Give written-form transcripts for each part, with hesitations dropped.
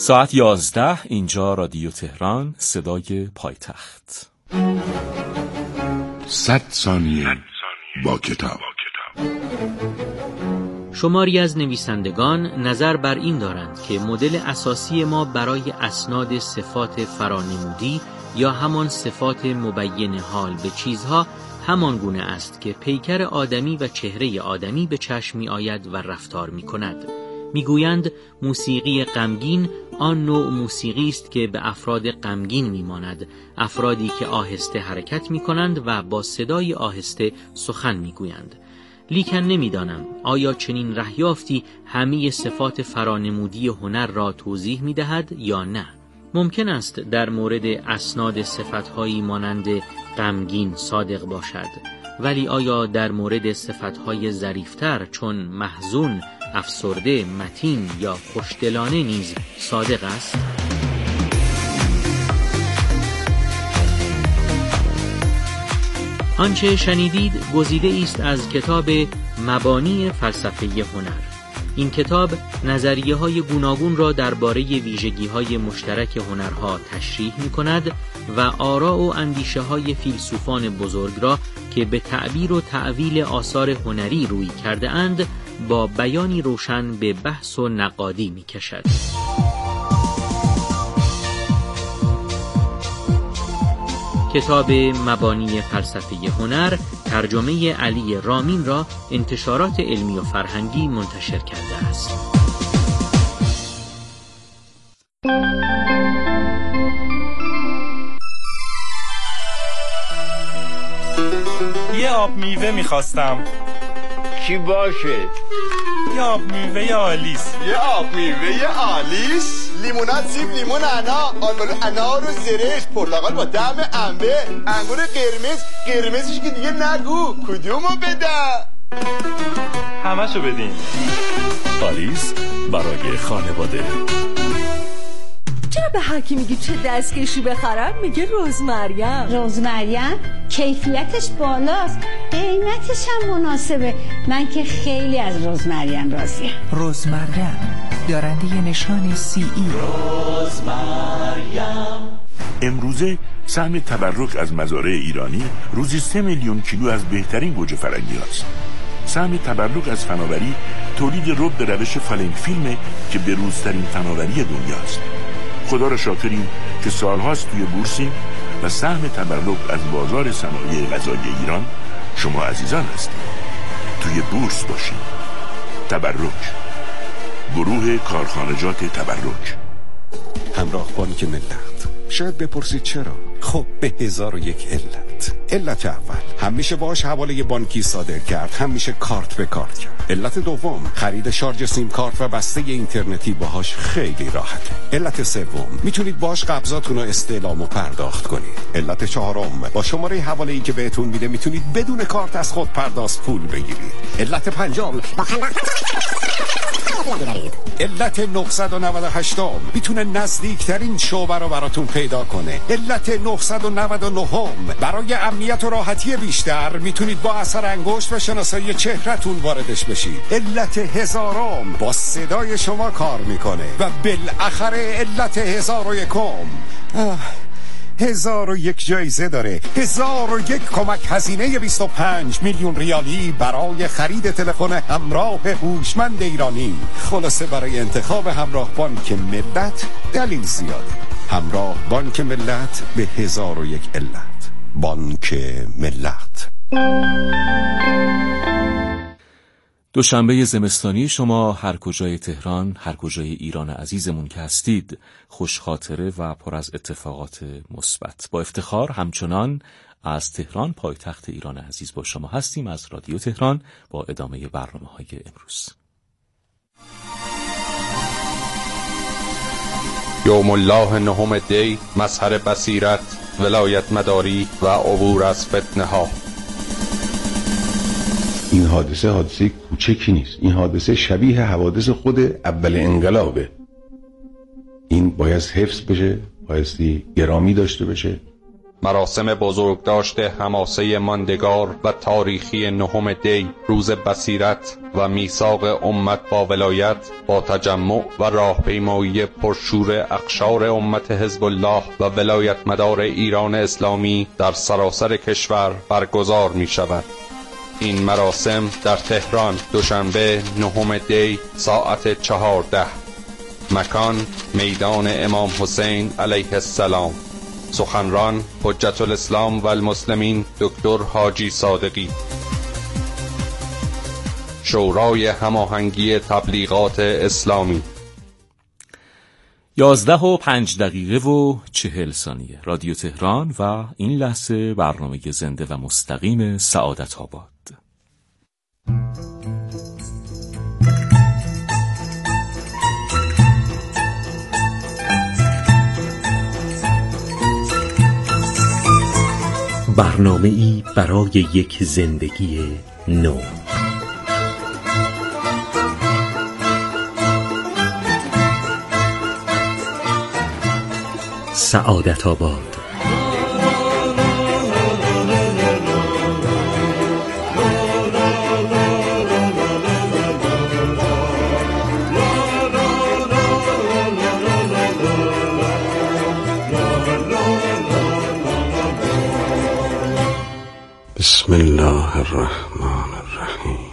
ساعت 11 اینجا رادیو تهران، صدای پایتخت. 100 ثانیه با کتاب. شماری از نویسندگان نظر بر این دارند که مدل اساسی ما برای اسناد صفات فرانمودی یا همان صفات مبین حال به چیزها همان گونه است که پیکر آدمی و چهره آدمی به چشم می آید و رفتار می کند. می گویند موسیقی غمگین آن نوع موسیقی است که به افراد غمگین می ماند، افرادی که آهسته حرکت می کنند و با صدای آهسته سخن می گویند. لیکن نمیدانم آیا چنین رهیافتی همه صفات فرانمودی هنر را توضیح می دهد یا نه. ممکن است در مورد اسناد صفتهایی مانند غمگین صادق باشد، ولی آیا در مورد صفتهای ظریفتر چون محزون، افسرده، متین یا خوشدلانه نیز صادق است؟ آنچه شنیدید گزیده است از کتاب مبانی فلسفه هنر. این کتاب نظریه‌های گوناگون را درباره ویژگی‌های مشترک هنرها تشریح می‌کند و آراء و اندیشه‌های فیلسوفان بزرگ را که به تعبیر و تأویل آثار هنری روی کرده اند با بیانی روشن به بحث و نقادی می‌کشد. کتاب مبانی فلسفه هنر ترجمه علی رامین را انتشارات علمی و فرهنگی منتشر کرده است. یه آب میوه میخواستم. چی باشه؟ یه آب میوه آلیس. یه آب میوه آلیس؟ لیموناد، سیب، لیمون، انا، آلبالو، انار و زرشت، پرتقال با طعم انبه، انگور قرمزش که دیگه نگو. کدومو بده؟ همشو بدین. آلیس برای خانواده. چرا به هر کی میگی چه دستکشی بخرم میگه رزمریم کیفیتش بالاست، قیمتش هم مناسبه. من که خیلی از رزمریم راضیم. رزمریم دارنده نشان CE. امروزه سهم تبرک از مزارع ایرانی روزی 3 میلیون کیلو از بهترین گوجه فرنگی هاست. سهم تبرک از فناوری تولید رب به روش فالنگ فیلمه که بروزترین فناوری دنیاست. خدا را شاکریم که سالهاست توی بورسیم و سهم تبرک از بازار صنایع غذایی ایران شما عزیزان هستید. توی بورس باشید. تبرک، گروه کارخانجات تبرک. همراه بانک ملت. شاید بپرسید چرا؟ خب به 1001 علت اول، هم میشه باهاش حواله بانکی صادر کرد، هم میشه کارت به کارت کرد. علت دوم، خرید شارژ سیم کارت و بسته اینترنتی باهاش خیلی راحته. علت سوم، میتونید باهاش قبضاتون رو استعلام و پرداخت کنید. علت چهارم، با شماره حواله‌ای که بهتون میده میتونید بدون کارت از خود پرداخت پول بگیرید. علت پنجم، علت 998 میتونه نزدیکترین شعبه رو براتون پیدا کنه. علت 999 برای امنیت و راحتی بیشتر میتونید با اثر انگشت و شناسایی چهره‌تون واردش بشید. علت 1000 با صدای شما کار میکنه. و بالاخره علت 1001 1001 جایزه داره. 1001 کمک هزینه 25 میلیون ریالی برای خرید تلفن همراه هوشمند ایرانی. خلاصه برای انتخاب همراه بانک ملت دلیل زیاده. همراه بانک ملت به 1001 علت. بانک ملت. دوشنبه زمستانی شما هر کجای تهران، هر کجای ایران عزیزمون که هستید، خوش خاطره و پر از اتفاقات مثبت. با افتخار همچنان از تهران، پایتخت ایران عزیز، با شما هستیم از رادیو تهران با ادامه برنامه‌های امروز. یوم الله نهم دی، مظهر بصیرت، ولایت مداری و عبور از فتنه ها. این حادثه کوچکی نیست. این حادثه شبیه حوادث خود اول انقلابه. این باید حفظ بشه، بایستی گرامی داشته بشه مراسم بزرگداشت حماسه ماندگار و تاریخی 9 دی روز بصیرت و میثاق امت با ولایت با تجمع و راهپیمایی پرشور اقشار امت حزب الله و ولایت مدار ایران اسلامی در سراسر کشور برگزار می شود. این مراسم در تهران دوشنبه 9 دی ساعت 14. مکان میدان امام حسین علیه السلام. سخنران حجت الاسلام و المسلمین دکتر حاجی صادقی. شورای هماهنگی تبلیغات اسلامی. 11:05:40 رادیو تهران و این لحظه برنامه زنده و مستقیم سعادت آباد. برنامه‌ای برای یک زندگی نو. سعادت آباد. بسم الله الرحمن الرحیم.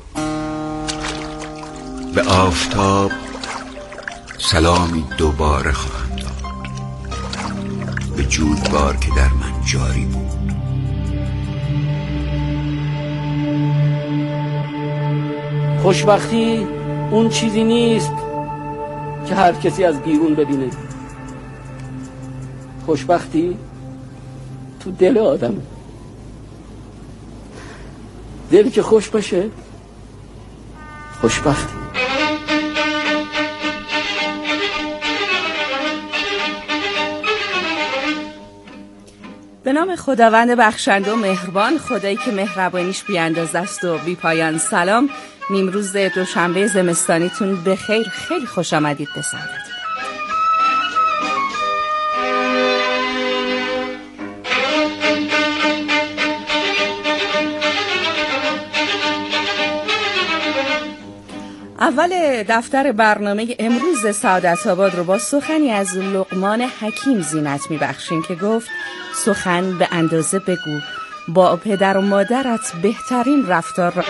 به آفتاب سلامی دوباره خواهم داد، به جویبار که در من جاری بود. خوشبختی اون چیزی نیست که هر کسی از بیرون ببینه. خوشبختی تو دل آدمه. دل که خوش باشه خوشبختی. به نام خداوند بخشنده و مهربان، خدایی که مهربانیش بی‌اندازه است و بی‌پایان. سلام. نیمروز دوشنبه زمستانیتون بخیر. خیلی خوش آمدید به سعادت. اول دفتر برنامه امروز سعادت آباد رو با سخنی از لقمان حکیم زینت میبخشیم که گفت: سخن به اندازه بگو، با پدر و مادرت بهترین رفتار را.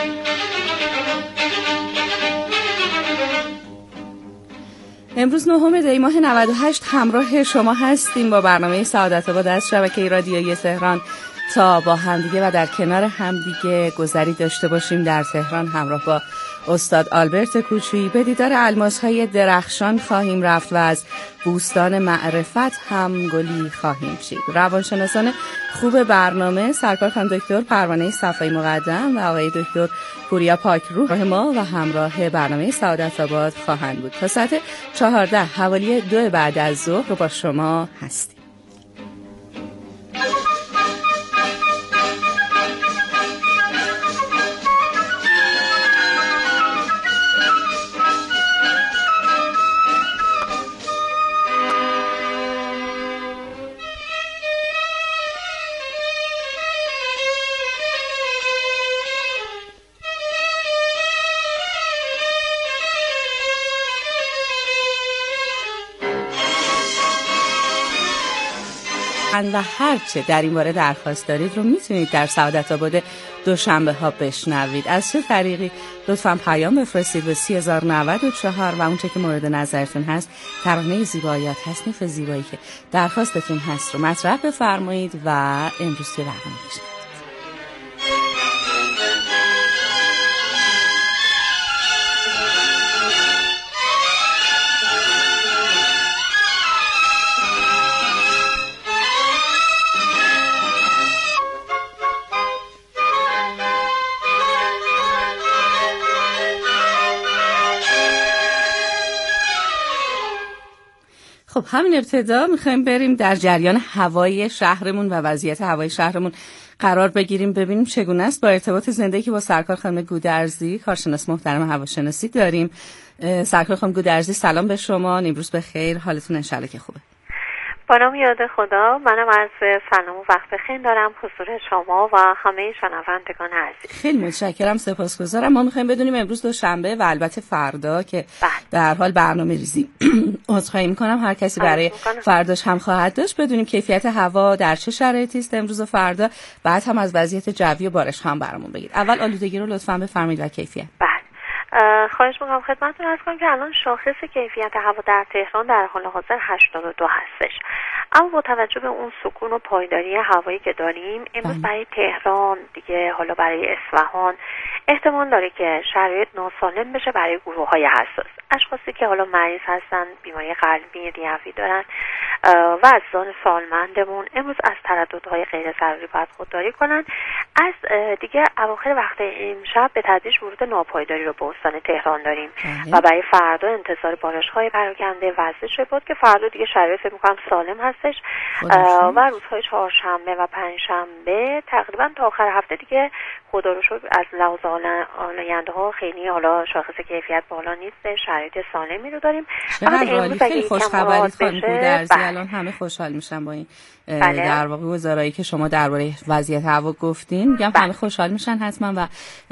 امروز 9 دی ماه 98 همراه شما هستیم با برنامه سعادت آباد از شبکه رادیویی تهران تا با همدیگه و در کنار همدیگه گذری داشته باشیم در تهران. همراه با استاد آلبرت کوچویی به دیدار الماس‌های درخشان خواهیم رفت و از بوستان معرفت هم گلی خواهیم چید. روانشناسان خوب برنامه سرکار خانم دکتر پروانه صفایی مقدم و آقای دکتر پوریا پاکروح ما و همراه برنامه سعادت آباد خواهند بود. تا ساعت 14 حوالی 2 بعد از ظهر رو با شما هستیم. و هرچه در این باره درخواست دارید رو میتونید در سعادت آباد دوشنبه ها بشنوید. از چه طریقی؟ لطفاً پیام بفرستید به 3094 و اونچه که مورد نظرتون هست، ترانه زیباییات، تصنیف زیبایی که درخواستتون هست رو مطرح بفرمایید و امروز که برنامه بشنوید. خب همین ابتدا میخوایم بریم در جریان هوای شهرمون و وضعیت هوای شهرمون قرار بگیریم، ببینیم چگونه است. با ارتباط زنده که با سرکار خانم گودرزی، کارشناس محترم هواشناسی داریم. سرکار خانم گودرزی سلام به شما، نیمروز بخیر، حالتون انشالله که خوبه؟ با نام یاد خدا. منم از سلام و وقت بخیر دارم حضور شما و همه شنوندگان عزیز. خیلی متشکرم، سپاسگزارم. ما میخوایم بدونیم امروز دوشنبه و البته فردا که به هر حال برنامه‌ریزی عذرخواهی میکنم هر کسی برای فرداش هم خواهد داشت، بدونیم کیفیت هوا در چه شرایطی است امروز و فردا، بعد هم از وضعیت جوی و بارش هم برامون بگید. اول آلودگی رو لطفاً بفرمایید و کیفیت. خواهش میکنم خدمتتون عرض کنم که الان شاخص کیفیت هوا در تهران در حال حاضر 82 هستش، اما با توجه به اون سکون و پایداری هوایی که داریم امروز برای تهران دیگه، حالا برای اصفهان احتمال داره که شرایط ناسالم بشه برای گروه‌های حساس، اشخاصی که حالا مریض هستن، بیماری قلبی، ریوی دارن و عزیزان سالمندمون امروز از ترددهای غیر ضروری باید خودداری کنن. از دیگه اواخر وقت امشب به تدریج ورود ناپایداری رو به استان تهران داریم و برای فردا انتظار بارش‌های پراکنده وزش بود که فردا دیگه شرایط فکر می‌کنم سالم هستش و روزهای چهارشنبه و پنجشنبه تقریبا تا آخر هفته دیگه خدا رو شکر از لحاظ آلاینده‌ها خیلی حالا شاخص کیفیت بالا نیست، شرایط سالمی رو داریم. خیلی خوشخبری خانم گودرزی، الان همه خوشحال میشن با این در واقع وزارایی که شما درباره وضعیت هوا گفتین، میگم همه خوشحال میشن حتما و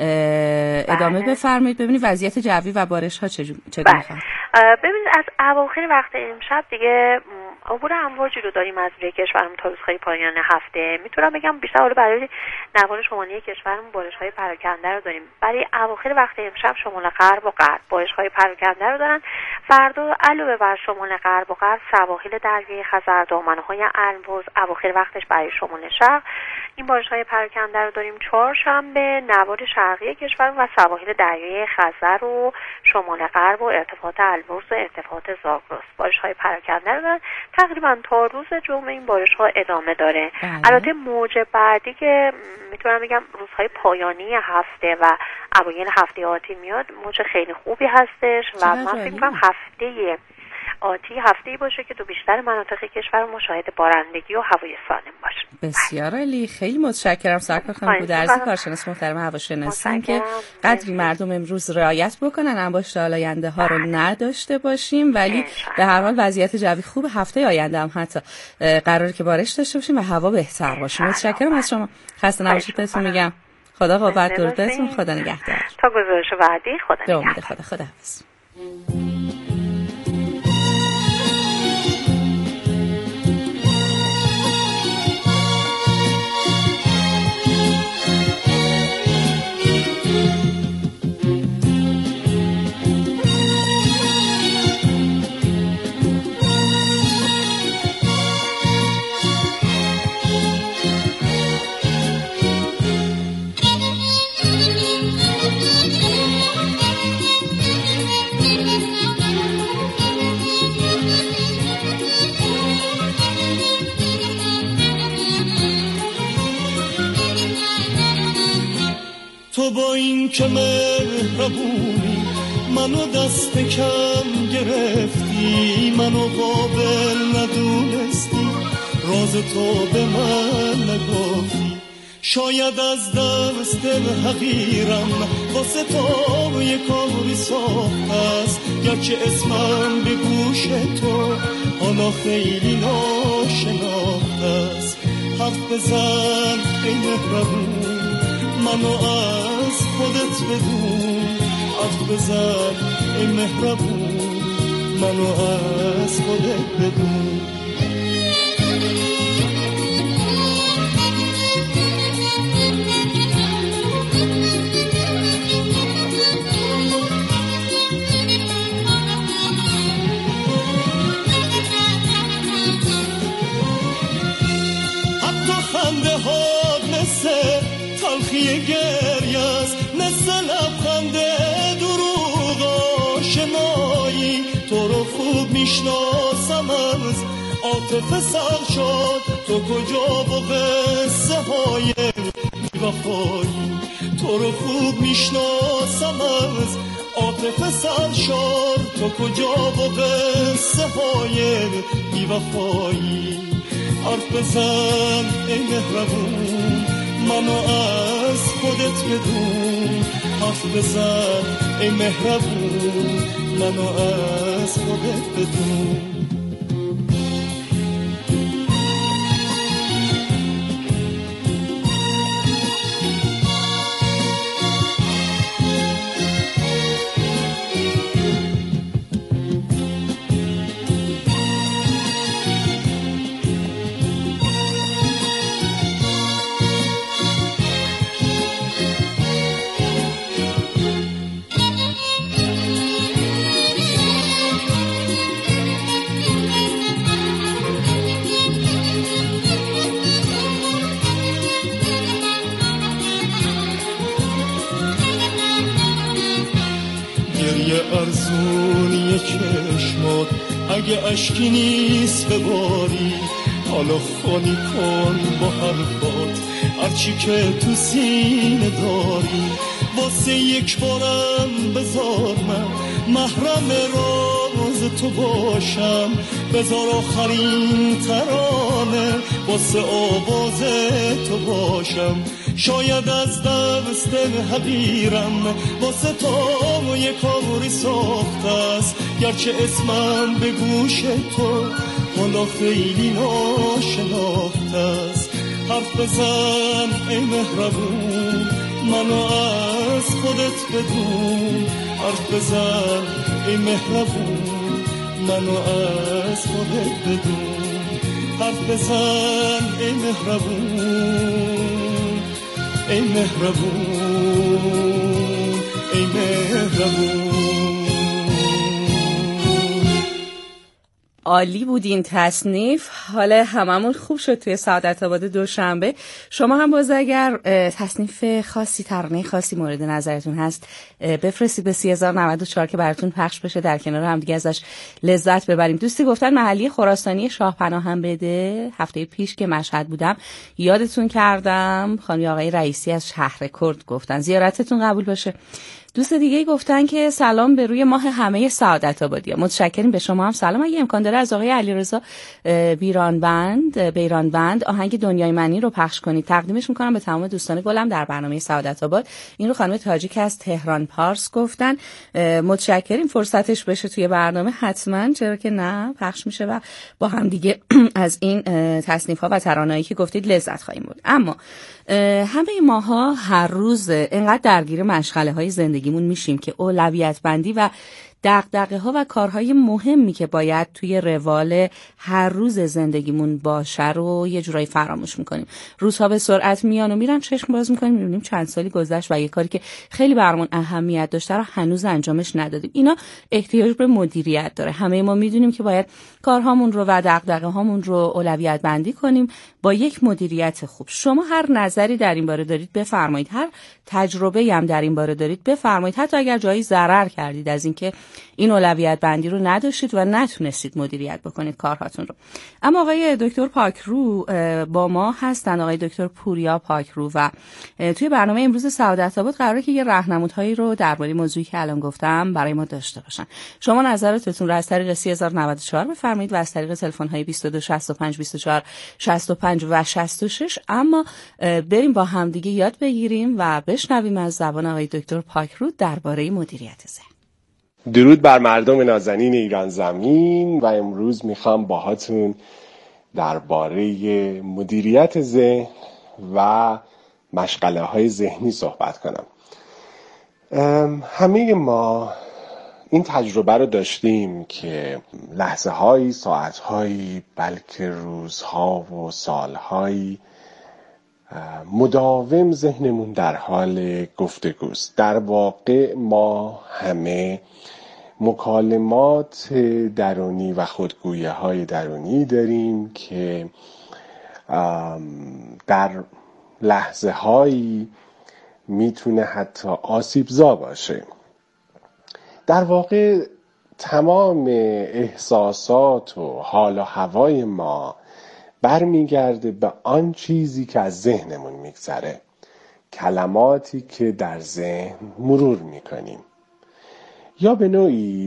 ادامه بفرمایید ببینید وضعیت جوی و بارش ها چگونه خواهد. ببینید از اواخر وقت امشب دیگه عبور امواجی رو داریم از روی کشورمون تا روزهای پایان هفته. میتونم بگم بیشتر حالا برای نوار شمالی کشورمون بارش‌های پراکنده رو داریم. برای اواخر وقت امشب شمال غرب و غرب بارش‌های پراکنده رو دارن. فردا علاوه بر شمال غرب و غرب سواحل دریای خزر، دامنه‌های البرز، اواخر وقتش برای شمال شرق این بارش‌های پراکنده رو داریم. چهارشنبه نوار شرقی کشور و سواحل دریای خزر و شمال غرب و ارتفاعات البرز و ارتفاعات زاگرس بارش‌های پراکنده رو دارن. تقریبا تا روز جمعه این بارش‌ها ادامه داره. البته موج بعدی که میتونم بگم روزهای پایانی هفته و اوایل هفته آتی میاد، موج خیلی خوبی هستش و من فکر می‌کنم هفته آتی هفته‌ای باشه که تو بیشتر مناطق کشور مشاهده بارندگی و هوای سالم باشه. بسیار عالی، خیلی متشکرم سرکار خانم گودرزی، کارشناس محترم هواشناسی، که قدری مردم امروز رعایت بکنن، انباشت آلاینده ها رو نداشته باشیم، ولی به هر حال وضعیت جوی خوب، هفته آینده هم حتی قراره که بارش داشته باشیم و هوا بهتر باشه. متشکرم از شما، خسته نباشید بهتون میگم. خدا قوت درود بهتون، خدا نگهدار. تا گزارش بعدی خدا نگهدار. خدا حافظ. تو با این که مهربونی منو دست کم گرفتی، منو قابل ندونستی، راز تو به من نگفتی، شاید از دست دل حقیرم واسه تو یک کاری ساخت است، گرچه اسمم به گوش تو حالا خیلی ناشناخت است. حرف بزن ای مهربون، منو از خودت بدون، حرف بزن ای مهربون، منو از خودت بدون. حتی خنده ها مثل تلخی گریه است، مثل لبخند دروغ آشنایی، تو رو خوب میشناسم از عاطفه سر شد، تو کجا و قصه های بی‌وفایی، تو رو خوب میشناسم از عاطفه سر شد، تو کجا و قصه های بی‌وفایی. حرف بزن ای مهربون، منو از خودت بدون، حرف بزن ای مهربون، منو از خودت بدون. گریه ارزونی چشمات، اگه اشکی نیست بباری حالا خالی کن با حرفات هرچی که تو سینه داری. واسه یک بارم بذار من محرم راز تو باشم، بذار آخرین ترانه واسه آواز تو باشم. شاید از دست حقیرم واسه تو یک کاری ساخته است، گرچه اسمم به گوش تو حالا خیلی ناشناخته است. حرف بزن ای مهربون منو از خودت بدون، حرف بزن ای مهربون منو از خودت بدون. حرف بزن ای مهربون، ای مهربون، ای مهربون. عالی بود این تصنیف. حالا هممون خوب شد توی سعادت آباد دوشنبه. شما هم باز اگر تصنیف خاصی، ترانه خاصی مورد نظرتون هست بفرستید به 3094 که براتون پخش بشه، در کنار هم دیگه ازش لذت ببریم. دوستی گفتن محلی خراسانی شاهپناه هم بده. هفته پیش که مشهد بودم یادتون کردم. خانم آقای رئیسی از شهر کرد گفتن زیارتتون قبول باشه. دوست دیگه گفتن که سلام به روی ماه همه سعادت آبادی‌ها. متشکریم. به شما هم سلام. اگه امکان داره از آقای علیرضا بیرانوند آهنگ دنیای منی رو پخش کنید. تقدیمش میکنم به تمام دوستان گلم در برنامه سعادت آباد. این رو خانم تاجیک از تهران پارس گفتن. متشکریم. فرصتش بشه توی برنامه حتما، چرا که نه، پخش میشه و با هم دیگه از این تصنیف‌ها و ترانه‌ای که گفتید لذت خواهیم برد. اما همه ماها هر روز انقدر درگیر مشغله‌های زندگیمون میشیم که اولویت بندی و دغدغه‌ها و کارهای مهمی که باید توی روال هر روز زندگیمون باشه رو یه جورایی فراموش میکنیم. روزها به سرعت میان و میرن، چشم باز میکنیم میبینیم چند سالی گذشت و یه کاری که خیلی برامون اهمیت داشته رو هنوز انجامش ندادیم. اینا احتیاج به مدیریت داره. همه ما میدونیم که باید کارهامون رو و دغدغه‌هامون رو اولویت بندی کنیم با یک مدیریت خوب. شما هر نظری در این باره دارید بفرمایید، هر تجربه‌ای هم در این باره دارید بفرمایید، حتی اگر جایی ضرر کردید از اینکه این اولویت بندی رو نداشتید و نتونستید مدیریت بکنید کارهاتون رو. اما آقای دکتر پاکرو با ما هستن، آقای دکتر پوریا پاکرو، و توی برنامه امروز سعادت آباد قراره که یه راهنمودهایی رو درباره موضوعی که الان گفتم برای ما داشته باشن. شما نظراتتون رو از طریق 3094 بفرمایید و از طریق تلفن‌های 22 65 24 65 و 66. اما بریم با هم دیگه یاد بگیریم و بشنویم از زبان آقای دکتر پاکرو درباره مدیریت ذهن. درود بر مردم نازنین ایران زمین. و امروز میخوام باهاتون درباره مدیریت ذهن و مشغله های ذهنی صحبت کنم. همه ما این تجربه رو داشتیم که لحظه هایی، ساعت هایی، بلکه روزها و سال هایی مداوم ذهنمون در حال گفتگوست. در واقع ما همه مکالمات درونی و خودگویی های درونی داریم که در لحظه هایی میتونه حتی آسیبزا باشه. در واقع تمام احساسات و حال و هوای ما برمیگرده به آن چیزی که از ذهنمون میگذره، کلماتی که در ذهن مرور میکنیم، یا به نوعی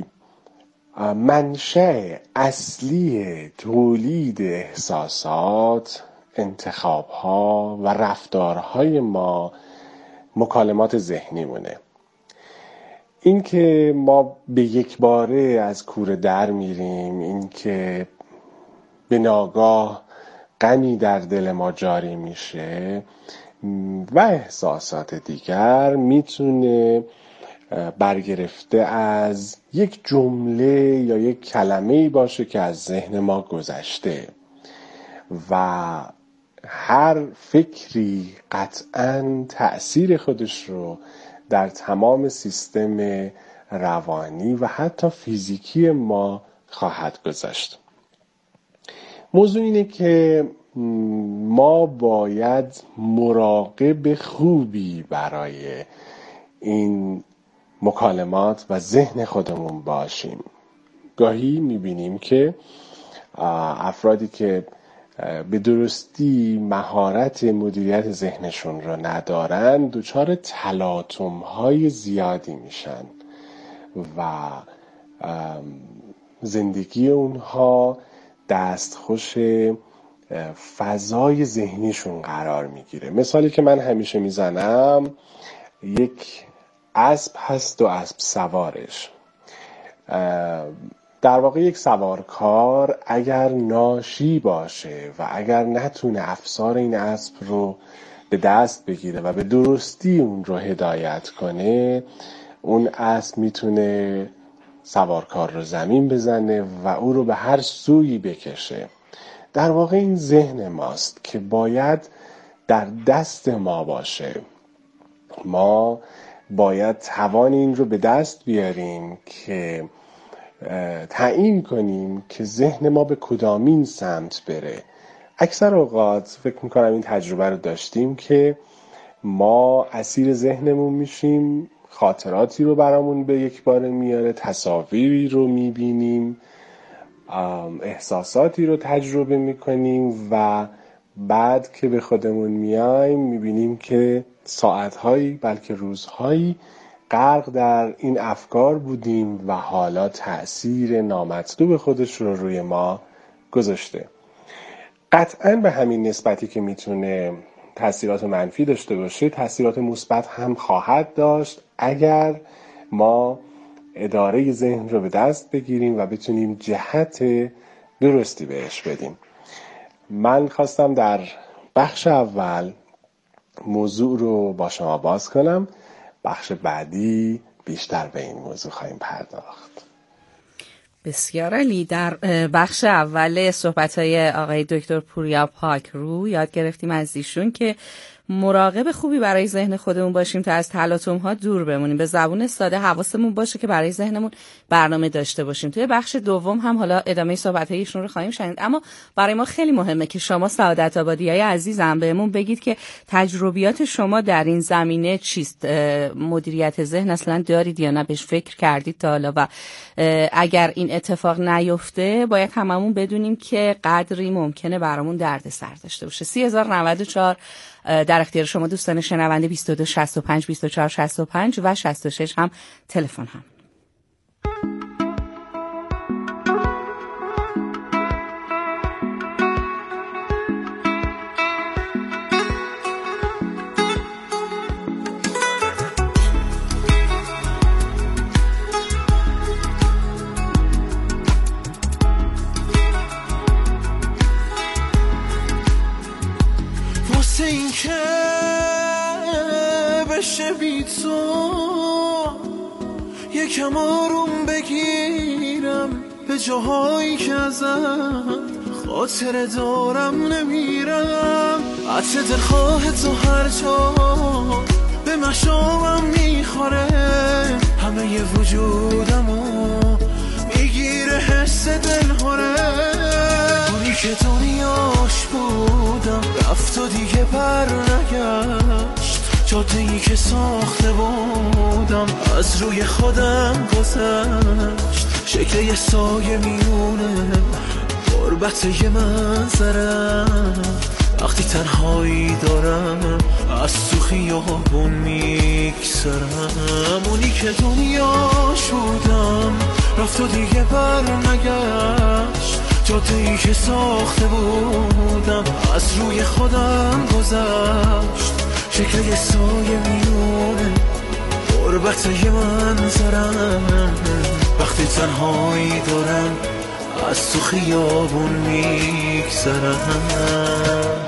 منشأ اصلی تولید احساسات، انتخاب‌ها و رفتارهای ما مکالمات ذهنی مونه. این که ما به یک باره از کوره در میریم، این که به ناگاه غمی در دل ما جاری میشه و احساسات دیگر میتونه برگرفته از یک جمله یا یک کلمه‌ای باشه که از ذهن ما گذشته و هر فکری قطعاً تأثیر خودش رو در تمام سیستم روانی و حتی فیزیکی ما خواهد گذاشت. موضوع اینه که ما باید مراقب خوبی برای این مکالمات و ذهن خودمون باشیم. گاهی میبینیم که افرادی که به درستی مهارت مدیریت ذهنشون رو ندارن دچار تلاطم‌های زیادی میشن و زندگی اونها دستخوش فضای ذهنیشون قرار میگیره. مثالی که من همیشه میزنم یک اسب هست و اسب سوارش. در واقع یک سوارکار اگر ناشی باشه و اگر نتونه افسار این اسب رو به دست بگیره و به درستی اون رو هدایت کنه، اون اسب میتونه سوارکار رو زمین بزنه و او رو به هر سویی بکشه. در واقع این ذهن ماست که باید در دست ما باشه. ما باید توان این رو به دست بیاریم که تعیین کنیم که ذهن ما به کدامین سمت بره. اکثر اوقات فکر میکنم این تجربه رو داشتیم که ما اسیر ذهنمون میشیم، خاطراتی رو برامون به یک باره میاره، تصاویری رو میبینیم، احساساتی رو تجربه میکنیم و بعد که به خودمون میایم میبینیم که ساعتهایی بلکه روزهایی غرق در این افکار بودیم و حالا تأثیر نامطلوب خودش رو روی ما گذاشته. قطعاً به همین نسبتی که میتونه تأثیرات منفی داشته باشه، تأثیرات مثبت هم خواهد داشت اگر ما اداره ذهن رو به دست بگیریم و بتونیم جهت درستی بهش بدیم. من خواستم در بخش اول موضوع رو با شما باز کنم. بخش بعدی بیشتر به این موضوع خواهیم پرداخت. بسیار عالی. در بخش اول صحبت‌های آقای دکتر پوریا پاکرو یاد گرفتیم از ایشون که مراقب خوبی برای ذهن خودمون باشیم تا از تلاطم‌ها دور بمونیم. به زبون ساده حواسمون باشه که برای ذهنمون برنامه داشته باشیم. توی بخش دوم هم حالا ادامه صحبت‌های ایشون رو خواهیم شنید، اما برای ما خیلی مهمه که شما سعادت آبادیای عزیزم بهمون بگید که تجربیات شما در این زمینه چیست؟ مدیریت ذهن اصلا دارید یا نه؟ بهش فکر کردید تا حالا؟ و اگر این اتفاق نیفته باید هممون بدونیم که قدری ممکنه برامون دردسر داشته باشه. 3094 در اختیار شما دوستان شنونده، 22 65 24 65 و 66 هم تلفن هم. یکم آروم بگیرم به جاهایی که ازت خاطر دارم نمیرم. عطر دلخواه تو هر جا به مشامم میخوره، همه ی وجودمو میگیره حس دلهوره. اونی که دنیاش بودم رفت و دیگه بر نگشت، جاده‌ای که ساخته بودم از روی خودم گذشت. شکل یه سایه میونه غربت یه منظرم، وقتی تنهایی دارم از تو خیابون میگذرم. اونی که دنیاش بودم رفت و دیگه بر نگشت، جاده‌ای که ساخته بودم از روی خودم گذشت. شکل یه سایه میونه غربت یه منظرم، وقتی تنهایی دارم از تو خیابون میگذرم.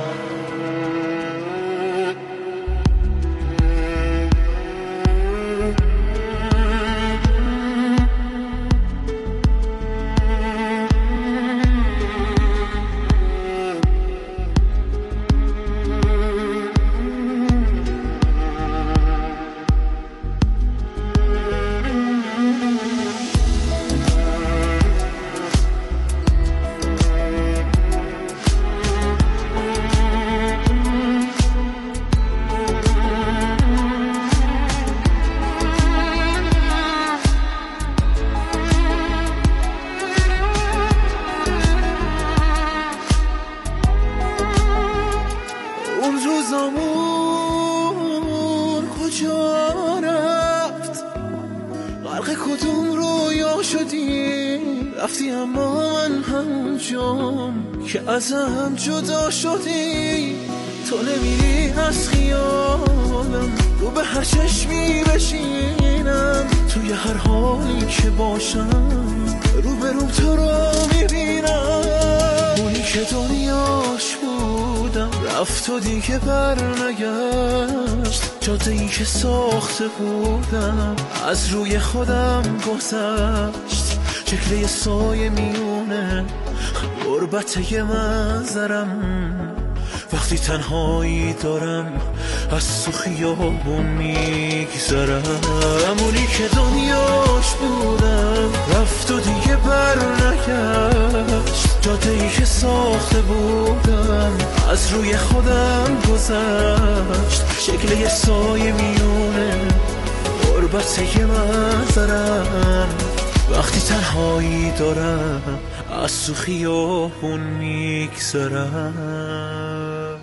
شدی رفتی اما من همونجام که ازم جدا شدی تو نمیری از خیالم رو به هر چشمی بشینم توی هر حالی که باشم رو به رو تو رو میبینم اونی که دنیاش بودم رفت و دیگه بر نگشت جاده ای که ساخته بودم از روی خودم گذشت شکل سایه میونه غربت یه منظرم وقتی تنهایی دارم از تو خیابون میگذرم اونی که دنیاش بودم رفت و دیگه بر نگشت جاده ای که ساخته بودم از روی خودم گذشت شکل یه سایه میونه غربت یه منظرم وقتی تنهایی دارم از تو خیابون میگذرم.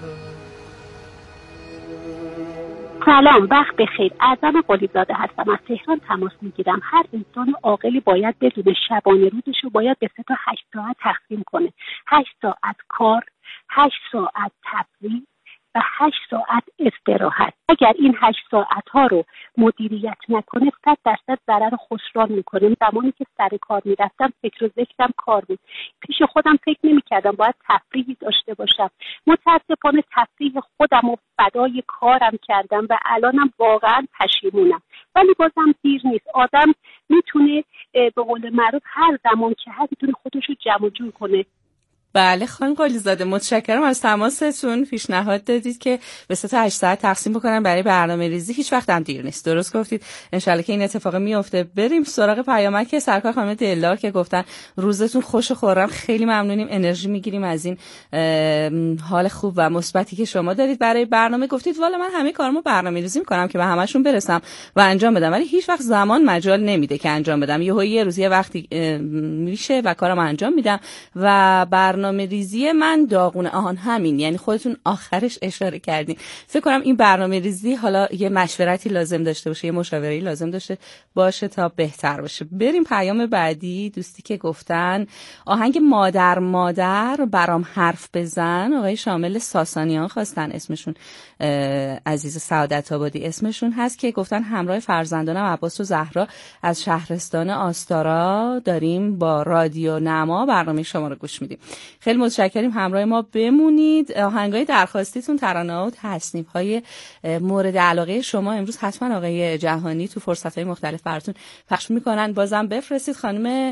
سلام، وقت بخیر. اعظم قلیزاده هستم، از تهران تماس میگیرم. هر انسان عاقلی باید بدون شبانه روزش رو باید به 3 تا 8 ساعت تقسیم کنه. 8 ساعت کار، 8 ساعت تفریح و 8 ساعت استراحت. اگر این 8 ساعت ها رو مدیریت نکنه 100% ضرر و خسران میکنه. زمانی که سر کار میرفتم فکر و ذکرم کار بود. پیش خودم فکر نمیکردم باید تفریحی داشته باشم. متاسفانه تفریح خودم و فدای کارم کردم و الانم واقعا پشیمونم. ولی بازم دیر نیست. آدم میتونه به قول معروف هر زمان که هست میتونه خودش رو جمع جور کنه. بله خانم قلیزاده، متشکرم از تماستون. پیشنهاد دادید که به 3 تا 8 ساعت تقسیم بکنم برای برنامه‌ریزی. هیچ وقت هم دیر نیست. درست گفتید. انشالله که این اتفاق میفته. بریم سراغ پیامک سرکار خانم دلدار که گفتن روزتون خوش و خرم، خیلی ممنونیم، انرژی میگیریم از این حال خوب و مثبتی که شما دارید برای برنامه. گفتید والا من همه کارمو برنامه‌ریزی میکنم که به همشون برسم و انجام بدم، ولی هیچ وقت زمان مجال نمیده که انجام بدم. یه روز یه وقتی میشه و کارم انجام میدم و برنامه‌ریزی من داغونه. همین، یعنی خودتون آخرش اشاره کردین. فکر کنم این برنامه‌ریزی حالا یه مشورتی لازم داشته باشه، یه مشاوره لازم داشته باشه تا بهتر باشه. بریم پیام بعدی. دوستی که گفتن آهنگ مادر برام حرف بزن، آقای شامل ساسانیان خواستن، اسمشون عزیز سعادت آبادی اسمشون هست، که گفتن همراه فرزندانم عباس و زهرا از شهرستان آستارا داریم با رادیو نما برنامه شما رو گوش میدیم. خیلی متشکریم، همراه ما بمونید. آهنگای درخواستیتون، ترانه‌ها و تصنیف‌های مورد علاقه شما امروز حتما آقای جهانی تو فرصت‌های مختلف براتون پخش میکنن. بازم بفرستید. خانم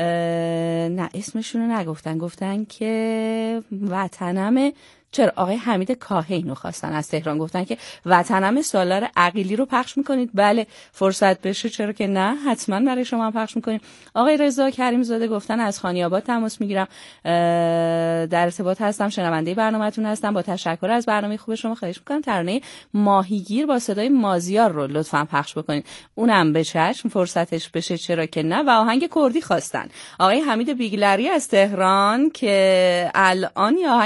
نه اسمشون رو نگفتن، گفتن که وطنم. چرا آقای حمید کاهینو خواستن از تهران، گفتن که وطنم سالار عقیلی رو پخش میکنید. بله فرصت بشه چرا که نه، حتما برای شما هم پخش میکنیم. آقای رضا کریم زاده گفتن از خانی‌آباد تماس میگیرم، در ارتباط هستم، شنونده برنامه‌تون هستم، با تشکر از برنامه خوب شما خواهش میکنم ترانه ماهیگیر با صدای مازیار رو لطفاً پخش بکنید. اونم به چشم، فرصتش بشه چرا که نه. و آهنگ کردی خواستن آقای حمید بیگلری از تهران که الان